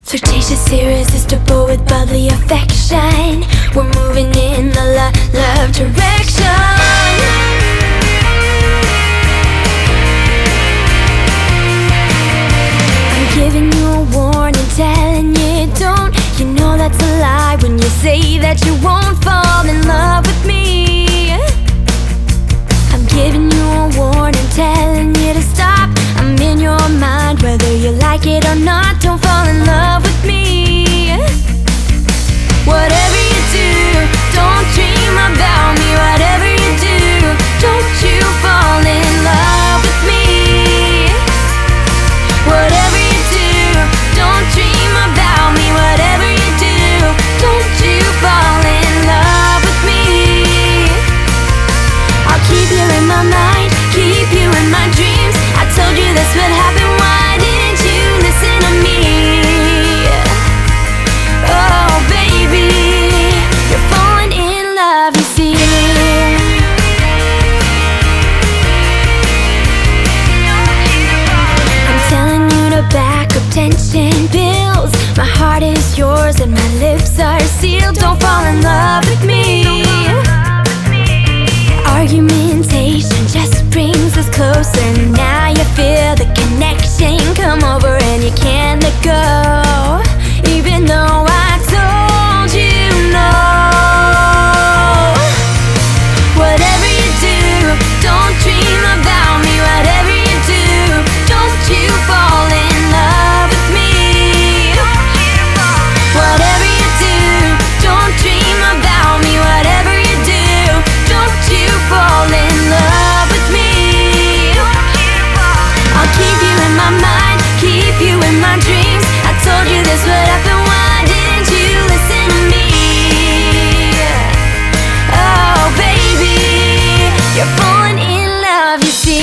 Flirtatious, irresistible with bubbly affection. We're moving in the love direction. I'm giving you a warning, telling you don't. You know that's a lie when you say that you won't fall in love with me. I'm giving you a warning, telling you to stop. I'm in your mind, whether you like it or not. Don't fall in love with me. Whatever you do, don't dream about me. Whatever you do, don't you fall in love with me. Whatever you do, don't dream about me. Whatever you do, don't you fall in love with me. I'll keep you in my mind, keep you in my dreams. I told you this would happen, why didn't you listen to me? Oh baby, you're falling in love, you see. I'm telling you to back up, tension builds. My heart is yours and my lips are sealed. Don't fall in love with me. Argumentation just brings us closer. Now you feel the connection come over and you can't let go, even though I told you no. Whatever you do, don't dream about me. Whatever you do, don't you fall in love with me. Whatever you do, don't dream about me. Whatever you do, don't you fall in love with me. I'll keep you in my mind, keep you in my dreams. I told you this would happen, why didn't you listen to me? Oh baby, you're falling in love, you see.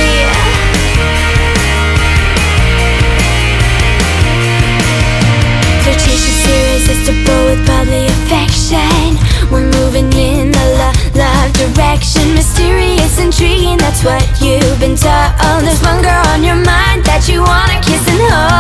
Flirtatious, irresistible with bubbly affection. We're moving in the love direction. Mysterious, intriguing, that's what you've been told. There's one girl on your mind that you wanna kiss and hold.